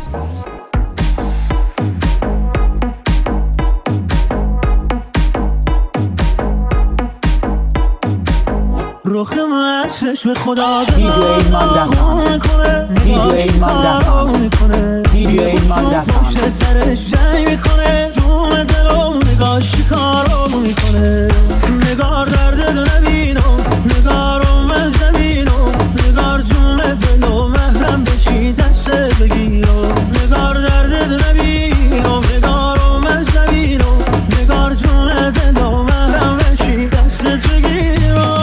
رخ مستش به خدا دیدی ایمان دستان دیدی ایمان دستان دیدی ایمان دستان پشت سرش جنگ میکنه جون دلم نگاه شکارم میکنه نگار درد دو نبینم نگارم من زمینم نگار جون دلم محرم بشی دست بگیرم نگار درد دو نبینم نگارم من زمینم نگار جون دلم محرم بشی دست بگیرم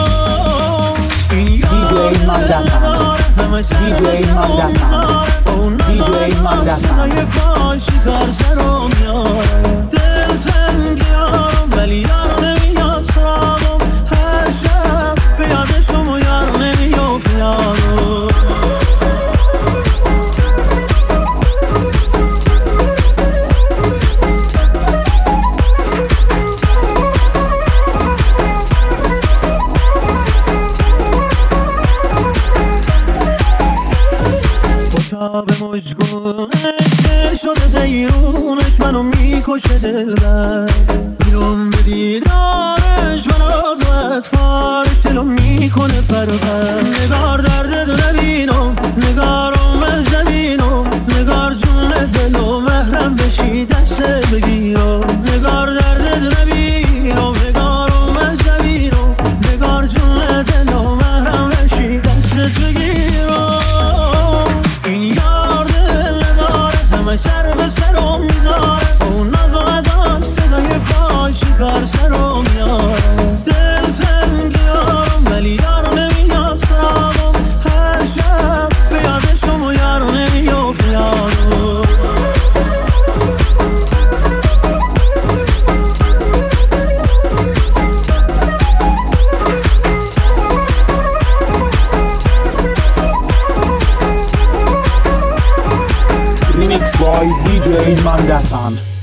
ایمان دستان دیدی ایمان دستان دیدی ایمان دستان شکار سرم میاره دل تنگیارم ولی یار نمیاد سرامم هر شب به یاد شما یار نمیافت یارم به مجگونش دل شده غیرونش منو میکشه دلبر بیرون به دیدارش من آزاد فارش دلو میکنه پرور نگار درد دو نبینم نگارم من زمینم نگار جون دلو محرم بشی دست بگیرم نگار درد دو نبینم نگارم من زمینم نگار جون دلو محرم بشی دست بگیرم این یار دل نداره همه سر به سرم میذاره اون نفقدان صدای پای شکار سرم میاره دل تنگیارم ولی یارو نمیاد سرامم هر شب به یاد شما یارو نمیافت یارو Remix by DJ Iman Dasan.